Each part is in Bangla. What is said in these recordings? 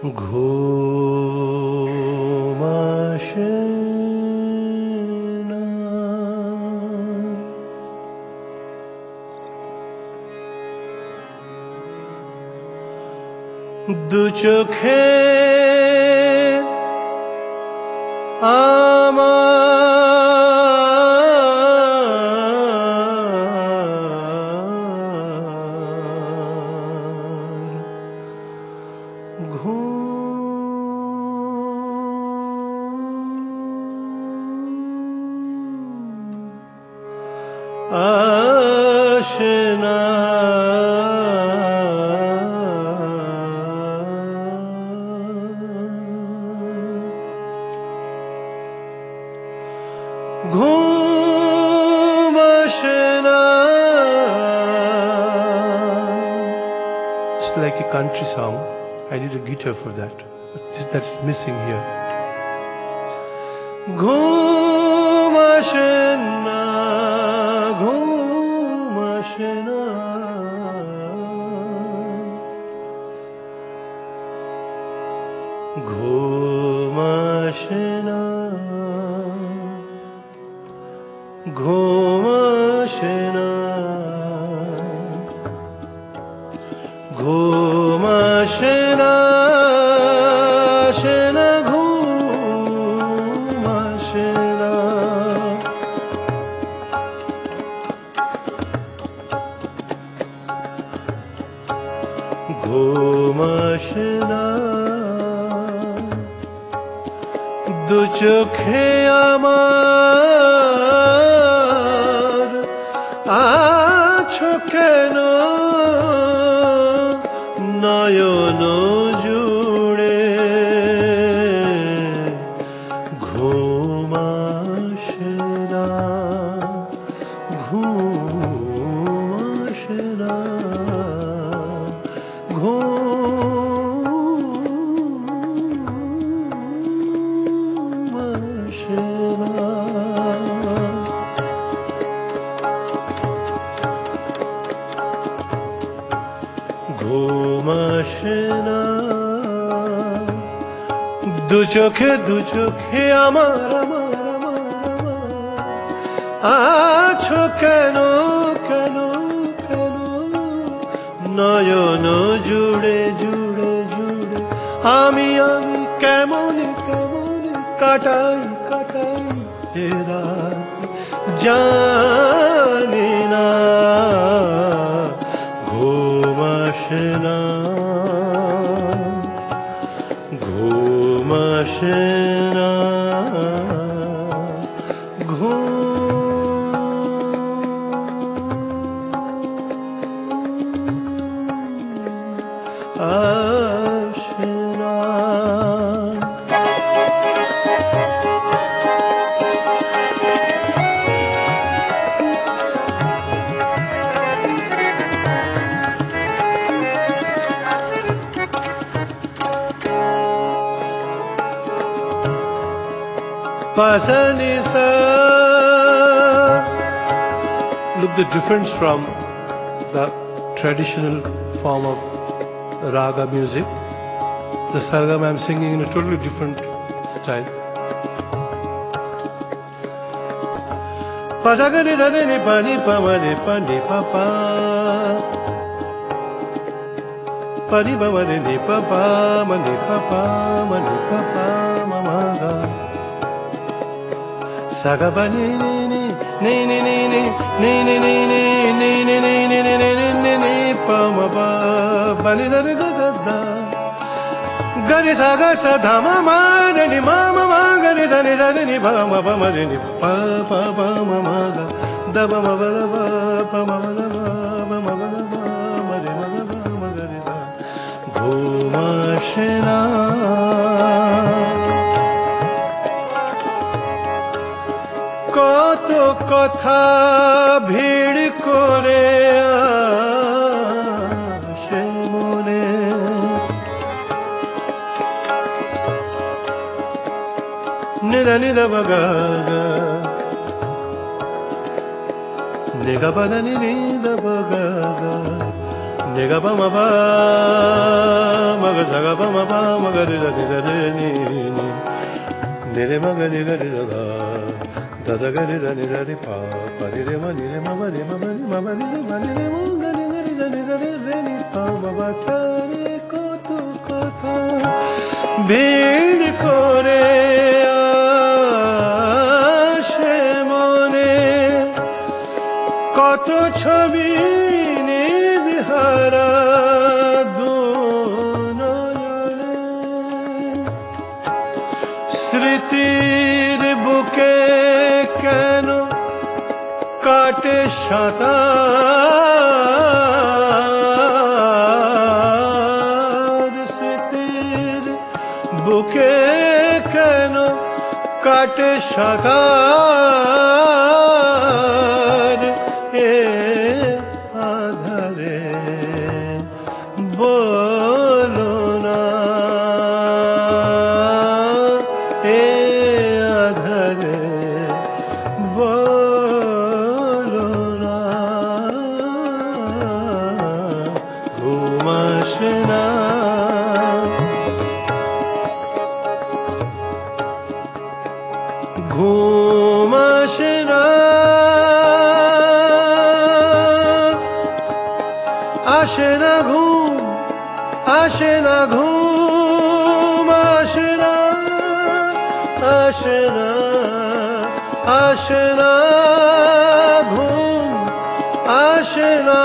ঘুম আসে না, দু চোখে আমার ঘুম আসে না, ঘুম আসে না. It's like a country song. I need a guitar for that. That's missing here. ঘুম আসে না, ঘুম আসে না, ঘুম আসে না, ঘুম আসে না, ঘুম আসে না, আসে না, ঘুম আসে না. ঘুম আসে না, দু চোখে আমার আছো কেন নয়ন জুড়ে, ঘুম আসে না, ঘুম আসে না, ঘুম আসে না. ঘুম আসে না, দু চোখে, দু চোখে আমার আমার আমার আছো কেন কেন কেন নয়ন জুড়ে জুড়ে জুড়ে, আমি আমি কেমন কেমন কাটাই কাটাই এ রাত জানি না. ঘুম আসে না, ঘুম আসে না, ঘুম আসে না. Pasanisa. Look the difference from the traditional form of raga music. The sargam I'm singing in a totally different style. Pasagani zani pani pamani pani papa, pani pamani ni papa mani papa mani papa mamaga. Sagabani ni ni ni ni ni ni ni ni ni ni ni ni ni ni ni ni ni pa ma pa bani da ga sa da gari sa ga sa dha ma ma ni ma ma ma gari sa ni pa ma pa ma ni pa pa pa ma ma ga da ba ma ba da ba pa ma ba da ba ma ba da ba ma re ma da ba ma gari sa. ঘুম আসে না, কত কথা ভিড় করে আসে মনে, নিদা নিদা বাগা নিগা বাদা নিদা বাগা Nega pa ma pa, ma ga sa ga pa ma pa, ma ga re ni ni. Ni re ma ga re da, da sa ga re pa, pa re ma ni re ma ba re ma ba re ma ba re ma ni re ma ga re ni pa ma ba sa re কত কথা ভিড় করে আসে মনে কত ছবি নির্হারা দু নয়নে স্মৃতির বুকে কেন কাটে সাঁতার স্মৃতির বুকে কেন কাটে সাঁতার এ আধারে বলো না এ আধারে বলো না ঘুম আসে না ঘুম আসে না আসে না ঘুম আসে না ঘুম আসে না আসে না আসে না ঘুম আসে না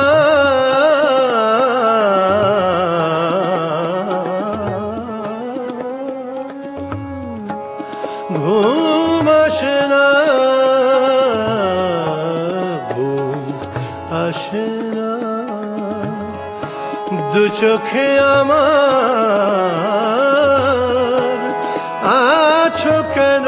ঘুম আসে না ঘুম আসে না দু চোখে আমার আছো কেন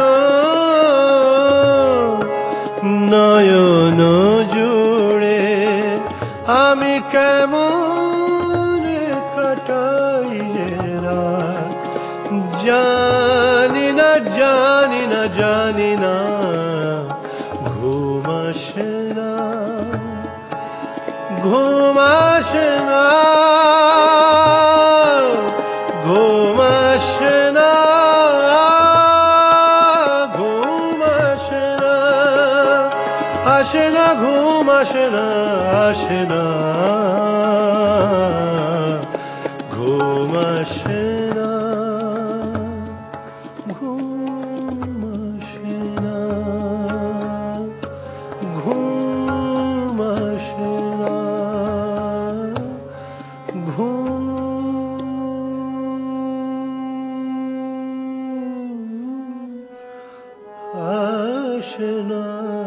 নয়ন জুড়ে আমি কেমন কাটাই যে রাত জানি না জানি না জানি না ঘুম আসে না ঘুম আসে না ঘুম আসে না ঘুম আসে না আসে না ঘুম আসে না আসে না ঘুম আসে না ঘুম আসে না ঘুম আসে না ঘুম আসে না